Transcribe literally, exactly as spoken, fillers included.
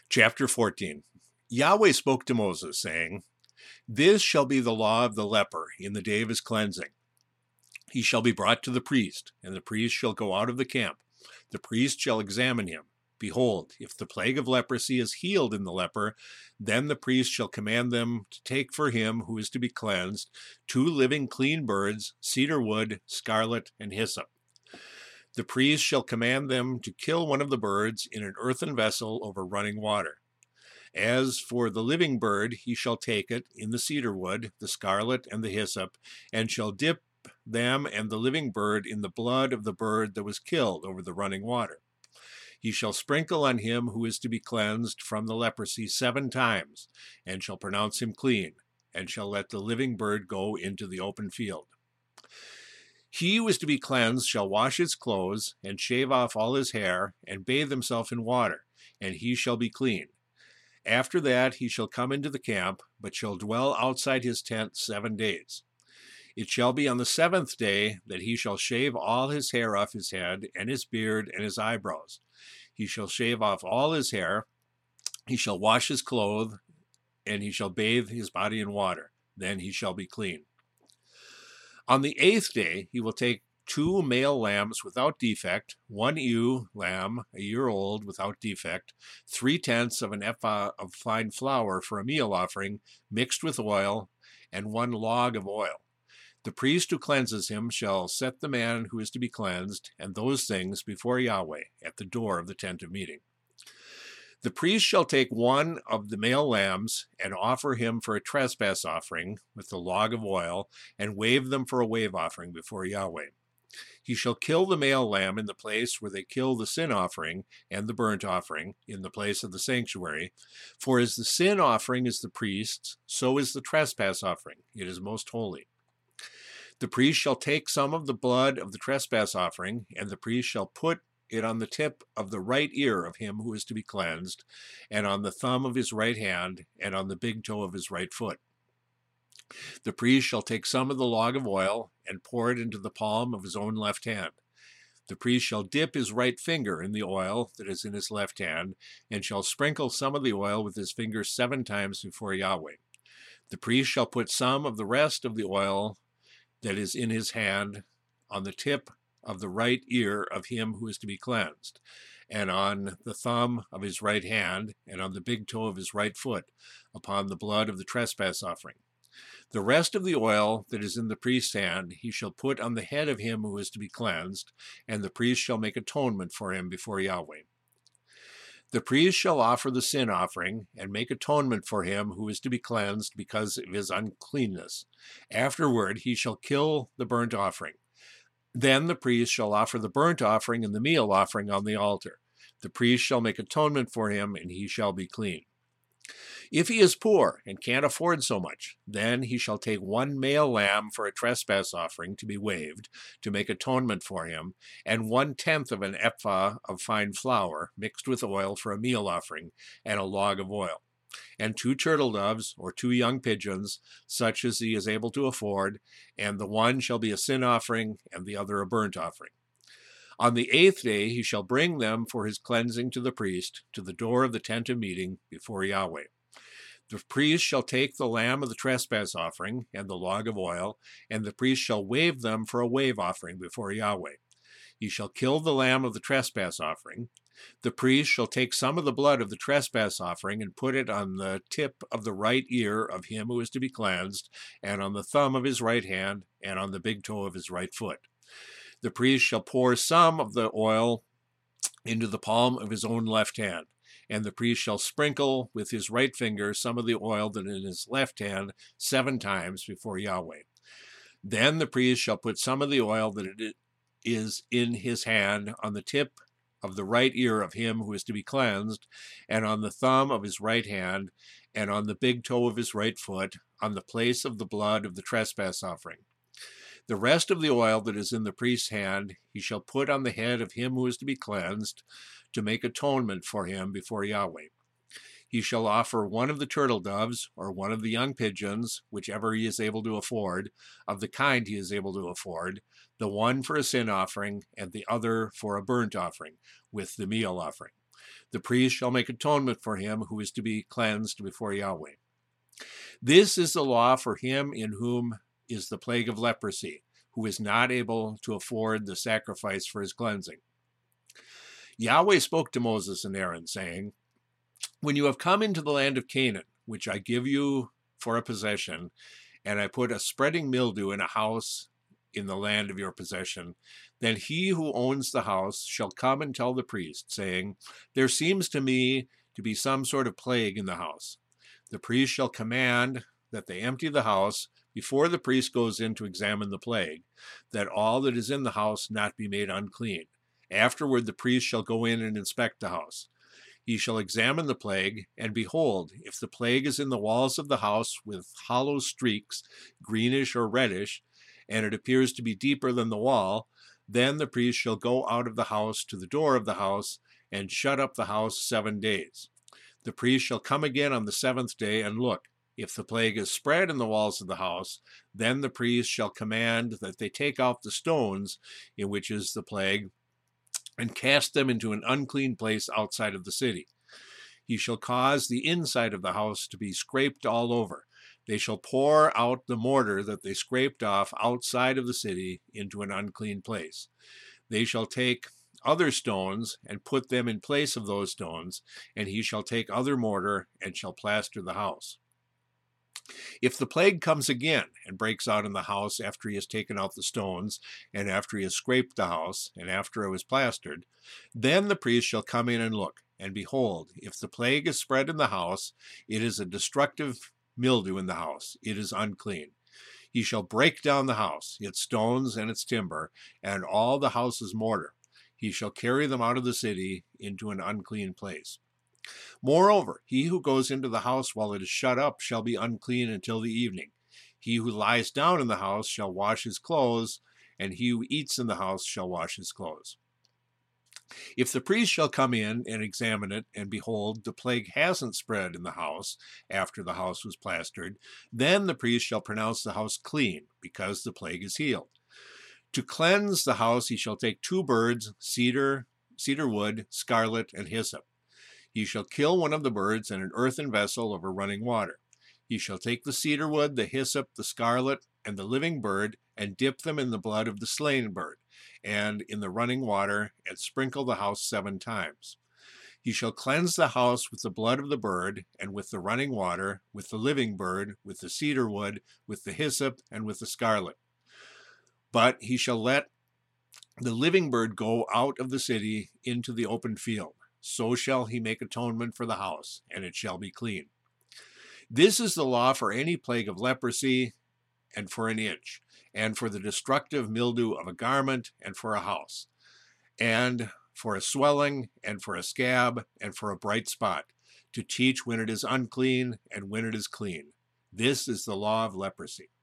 Chapter fourteen. Yahweh spoke to Moses, saying, This shall be the law of the leper in the day of his cleansing. He shall be brought to the priest, and the priest shall go out of the camp. The priest shall examine him. Behold, if the plague of leprosy is healed in the leper, then the priest shall command them to take for him who is to be cleansed two living clean birds, cedar wood, scarlet, and hyssop. The priest shall command them to kill one of the birds in an earthen vessel over running water. As for the living bird, he shall take it in the cedar wood, the scarlet, and the hyssop, and shall dip them and the living bird in the blood of the bird that was killed over the running water. He shall sprinkle on him who is to be cleansed from the leprosy seven times, and shall pronounce him clean, and shall let the living bird go into the open field. He who is to be cleansed shall wash his clothes, and shave off all his hair, and bathe himself in water, and he shall be clean. After that he shall come into the camp, but shall dwell outside his tent seven days. It shall be on the seventh day that he shall shave all his hair off his head, and his beard, and his eyebrows. He shall shave off all his hair, he shall wash his clothes, and he shall bathe his body in water. Then he shall be clean. On the eighth day he will take two male lambs without defect, one ewe lamb, a year old, without defect, three-tenths of an ephah of fine flour for a meal offering, mixed with oil, and one log of oil. The priest who cleanses him shall set the man who is to be cleansed and those things before Yahweh at the door of the tent of meeting. The priest shall take one of the male lambs and offer him for a trespass offering with the log of oil, and wave them for a wave offering before Yahweh. He shall kill the male lamb in the place where they kill the sin offering and the burnt offering, in the place of the sanctuary. For as the sin offering is the priest's, so is the trespass offering. It is most holy. The priest shall take some of the blood of the trespass offering, and the priest shall put it on the tip of the right ear of him who is to be cleansed, and on the thumb of his right hand, and on the big toe of his right foot. The priest shall take some of the log of oil, and pour it into the palm of his own left hand. The priest shall dip his right finger in the oil that is in his left hand, and shall sprinkle some of the oil with his finger seven times before Yahweh. The priest shall put some of the rest of the oil that is in his hand on the tip of the right ear of him who is to be cleansed, and on the thumb of his right hand, and on the big toe of his right foot, upon the blood of the trespass offering. The rest of the oil that is in the priest's hand he shall put on the head of him who is to be cleansed, and the priest shall make atonement for him before Yahweh. The priest shall offer the sin offering, and make atonement for him who is to be cleansed because of his uncleanness. Afterward he shall kill the burnt offering. Then the priest shall offer the burnt offering and the meal offering on the altar. The priest shall make atonement for him, and he shall be clean. If he is poor and can't afford so much, then he shall take one male lamb for a trespass offering to be waved, to make atonement for him, and one-tenth of an ephah of fine flour mixed with oil for a meal offering, and a log of oil, and two turtle doves or two young pigeons, such as he is able to afford, and the one shall be a sin offering, and the other a burnt offering. On the eighth day he shall bring them for his cleansing to the priest, to the door of the tent of meeting, before Yahweh. The priest shall take the lamb of the trespass offering and the log of oil, and the priest shall wave them for a wave offering before Yahweh. He shall kill the lamb of the trespass offering. The priest shall take some of the blood of the trespass offering and put it on the tip of the right ear of him who is to be cleansed, and on the thumb of his right hand, and on the big toe of his right foot. The priest shall pour some of the oil into the palm of his own left hand, and the priest shall sprinkle with his right finger some of the oil that is in his left hand seven times before Yahweh. Then the priest shall put some of the oil that is in his hand on the tip of the right ear of him who is to be cleansed, and on the thumb of his right hand, and on the big toe of his right foot, on the place of the blood of the trespass offering. The rest of the oil that is in the priest's hand he shall put on the head of him who is to be cleansed, to make atonement for him before Yahweh. He shall offer one of the turtle doves, or one of the young pigeons, whichever he is able to afford, of the kind he is able to afford, the one for a sin offering, and the other for a burnt offering, with the meal offering. The priest shall make atonement for him who is to be cleansed before Yahweh. This is the law for him in whom is the plague of leprosy, who is not able to afford the sacrifice for his cleansing. Yahweh spoke to Moses and Aaron, saying, when you have come into the land of Canaan, which I give you for a possession, and I put a spreading mildew in a house in the land of your possession, then he who owns the house shall come and tell the priest, saying, there seems to me to be some sort of plague in the house. The priest shall command that they empty the house before the priest goes in to examine the plague, that all that is in the house not be made unclean. Afterward the priest shall go in and inspect the house. He shall examine the plague, and behold, if the plague is in the walls of the house with hollow streaks, greenish or reddish, and it appears to be deeper than the wall, then the priest shall go out of the house to the door of the house, and shut up the house seven days. The priest shall come again on the seventh day and look. If the plague is spread in the walls of the house, then the priest shall command that they take out the stones in which is the plague, and cast them into an unclean place outside of the city. He shall cause the inside of the house to be scraped all over. They shall pour out the mortar that they scraped off outside of the city into an unclean place. They shall take other stones and put them in place of those stones, and he shall take other mortar and shall plaster the house. If the plague comes again and breaks out in the house after he has taken out the stones, and after he has scraped the house, and after it was plastered, then the priest shall come in and look. And behold, if the plague is spread in the house, it is a destructive mildew in the house. It is unclean. He shall break down the house, its stones and its timber, and all the house's mortar. He shall carry them out of the city into an unclean place. Moreover, he who goes into the house while it is shut up shall be unclean until the evening. He who lies down in the house shall wash his clothes, and he who eats in the house shall wash his clothes. If the priest shall come in and examine it, and behold, the plague hasn't spread in the house after the house was plastered, then the priest shall pronounce the house clean, because the plague is healed. To cleanse the house he shall take two birds, cedar, cedar wood, scarlet, and hyssop. He shall kill one of the birds in an earthen vessel over running water. He shall take the cedar wood, the hyssop, the scarlet, and the living bird, and dip them in the blood of the slain bird, and in the running water, and sprinkle the house seven times. He shall cleanse the house with the blood of the bird, and with the running water, with the living bird, with the cedar wood, with the hyssop, and with the scarlet. But he shall let the living bird go out of the city into the open field. So shall he make atonement for the house, and it shall be clean. This is the law for any plague of leprosy, and for an itch, and for the destructive mildew of a garment, and for a house, and for a swelling, and for a scab, and for a bright spot, to teach when it is unclean and when it is clean. This is the law of leprosy.